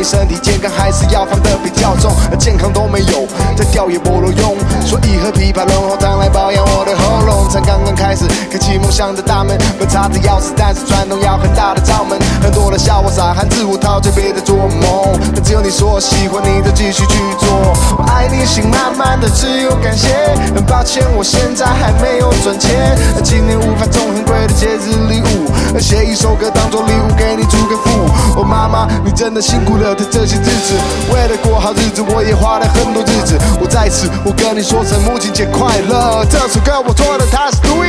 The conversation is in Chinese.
身体健康还是要放得比较重，健康都没有，再掉也不能用，所以喝枇杷润喉糖来保养我的喉咙。才刚刚开始开启梦想的大门，门插着钥匙，但是传统要很大的罩门。很多人笑我傻汉，自我陶醉，别再做梦。但只有你说喜欢你，就继续去做。我爱你心满满的只有感谢，很抱歉我现在还没有赚钱。今年无法送很贵的节日礼物，写一首歌当作礼物给你祝个福。哦妈妈，你真的辛苦了的这些日子，为了过好日子，我也花了很多日子。我在此，我跟你说声母亲节快乐。这首歌我做的，它是独一